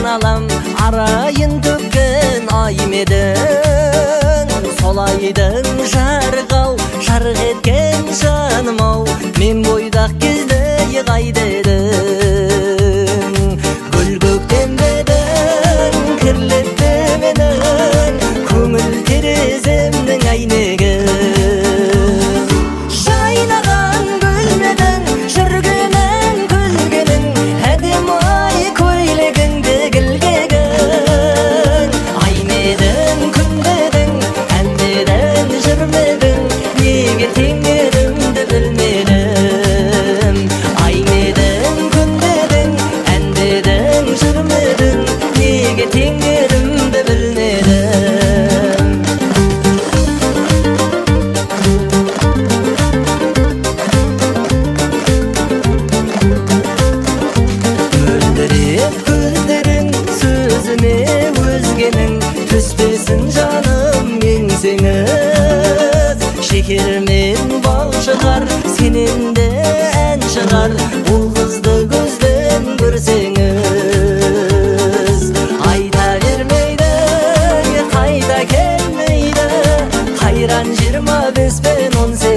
айналам арайын төккен аймедің солайдың жарғау жарық еткен жаным-ау мен бойдақ кезде қайда едің гүл көктембедің кірлетті менің көңіл тереземнің әйнегі жайнаған гүлмедің жүргенің күлгенің әдемі көйлегіңді кілгегің айнедің күндедің әндедің жүрмедің неге теңерімді білмедім айнедің күндедің әндедің жүрмедің неге теңерімді білмедім мөлдіреп көздерің сөзіме өзгенің түспесін жаным еңсеңіз шекер мен бал шығар сенен де ән шығар ол қызды көзден көрсеңіз айта бермейді қайта келмейді қайран 25 пен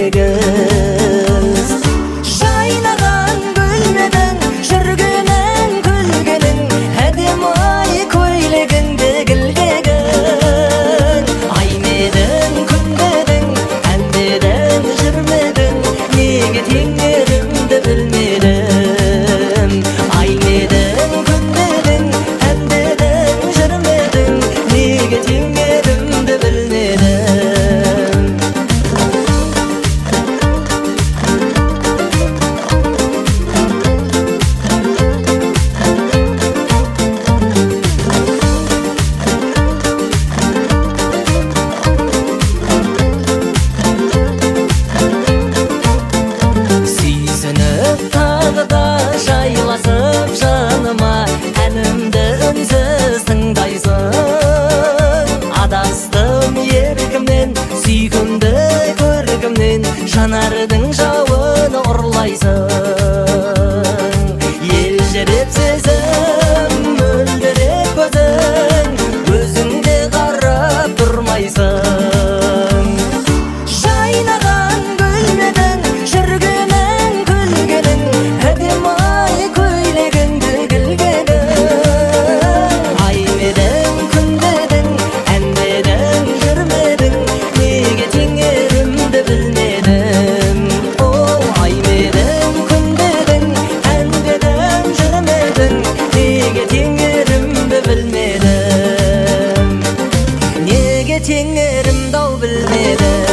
18 жайнаған гүлмедің жүргенің күлгенің әдемі көйлегіңді кілгегің айнедің күндедің әндедің жүрмедің неге теңерімді білмедім айнедің күндедің әндедің жүрмедің неге теңерімді білмедім тағы да жайласып жаныма әнімді үнсіз тыңдайсың адастым еркімнен сүйкімді көркімнен жанардың жауын ұрлайсың елжіреп сезім мөлдіреп көзің өзіңде қарап тұрмайсың жайнаған гүлмедің жүргенің күлгенің әдемі көйлегіңді кілгегің айнедің күндедің әндедің жүрмедің неге теңерімді білмедім о айнедің күндедің әндедің жүрмедің неге теңерімді білмедім неге теңерімді ау білмедім